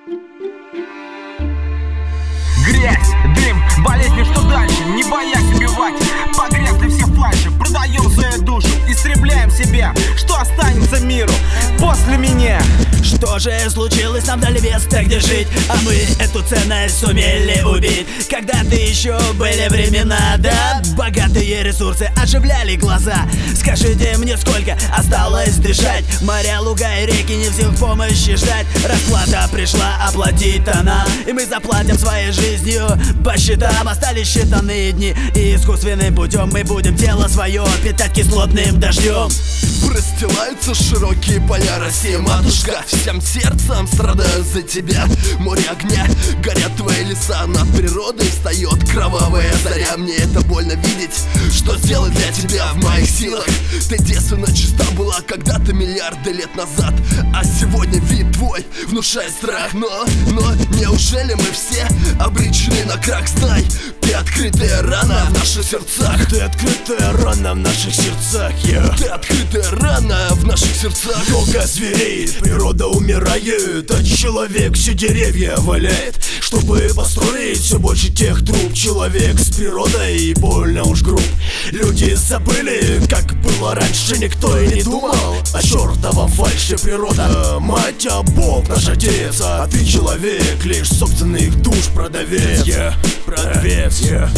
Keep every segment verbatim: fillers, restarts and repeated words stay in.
Грязь, дым, болезни, что дальше? Не боясь убивать, погрязли все фальши. Продаем свою душу, истребляем себя. Что останется миру после меня? Что же случилось, нам дали место, где жить, а мы эту ценность сумели убить. Когда-то еще были времена, да, богатые ресурсы оживляли глаза. Скажите мне, сколько осталось дышать? Моря, луга и реки не в силах помощи ждать. Расплата пришла, оплатить-то нам, и мы заплатим своей жизнью по счетам. Остались считанные дни, и искусственным путем мы будем тело свое питать кислотным дождем. Простилаются широкие поля России, матушка. Всем сердцем страдаю за тебя. Море огня, горят твои леса. Над природой встает кровавая заря. Мне это больно видеть, что сделать для тебя в моих силах. Ты девственно чиста была когда-то миллиарды лет назад, а сегодня вид твой внушает страх. Но, но, неужели мы все обречены на крах? Знай, ты открытая рана в наших сердцах. Ты открытая рана в наших сердцах, yeah. Ты открытая рана в наших сердцах. Много зверей, природа умирает, а человек все деревья валяет. Чтобы построить все больше тех труб, человек с природой больно уж груб. Люди забыли, как было раньше, никто и не думал о чертовом фальше. Природа мать, а Бог наш отец, а ты человек, лишь собственных душ продавец, yeah. Продавец, yeah.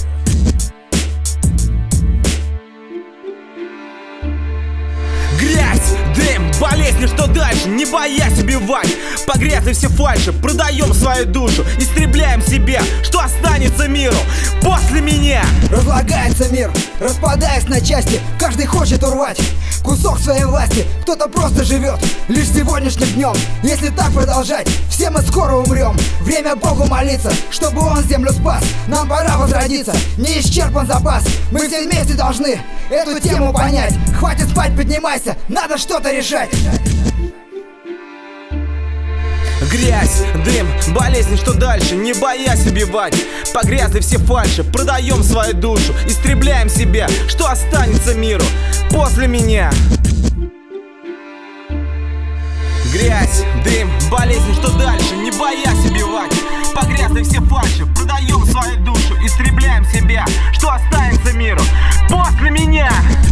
Грязь, дым, болезни, что дальше? Не боясь убивать, погрязли все фальши. Продаем свою душу, истребляем себя. Что останется миру после меня? Разлагается мир, распадаясь на части. Каждый хочет урвать кусок своей власти. Кто-то просто живет лишь сегодняшним днем. Если так продолжать, все мы скоро умрем. Время Богу молиться, чтобы Он землю спас. Нам пора возродиться, не исчерпан запас. Мы все вместе должны эту тему понять. Хватит спать, поднимайся, надо что-то решать. Грязь, дым, болезни, что дальше? Не боясь убивать, погрязли все фальши. Продаем свою душу, истребляем себя. Что останется миру после меня? Грязь, дым, болезни, что дальше? Не боясь убивать, погрязли все фальши. Продаем свою душу, истребляем себя. Что останется миру после меня?